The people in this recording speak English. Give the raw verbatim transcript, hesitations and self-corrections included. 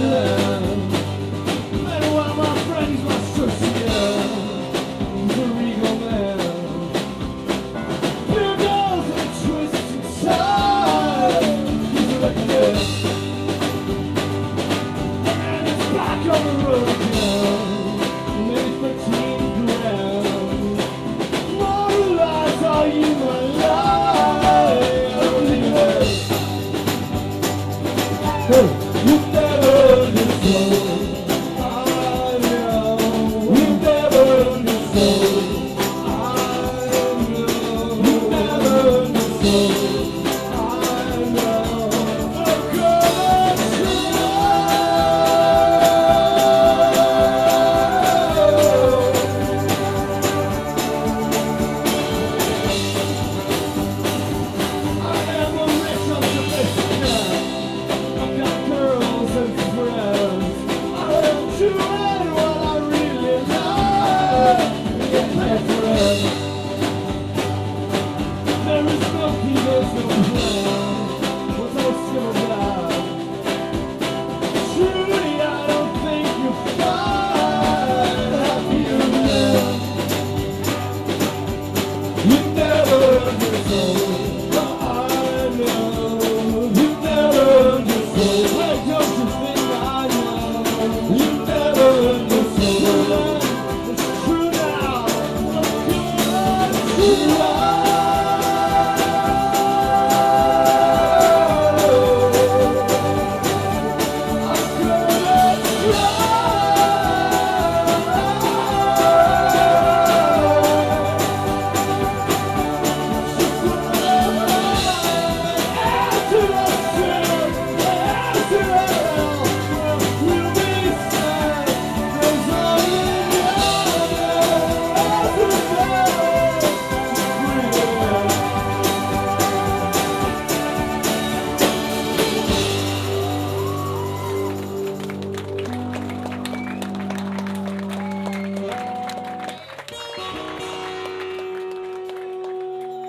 land. And one of my friends was Tristan, the regal man. Beer girls and twists inside. He's a reckoner. And it's back on the road again. Maybe thirteen grand. More lies are you my life. Hey, you never deserve.